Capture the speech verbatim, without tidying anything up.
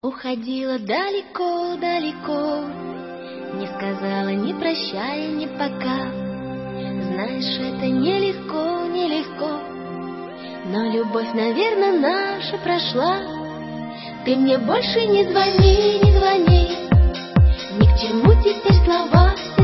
Уходила далеко-далеко, не сказала ни прощай, ни пока. Знаешь, это нелегко, нелегко, но любовь, наверное, наша прошла. Ты мне больше не звони, не звони, ни к чему теперь слова.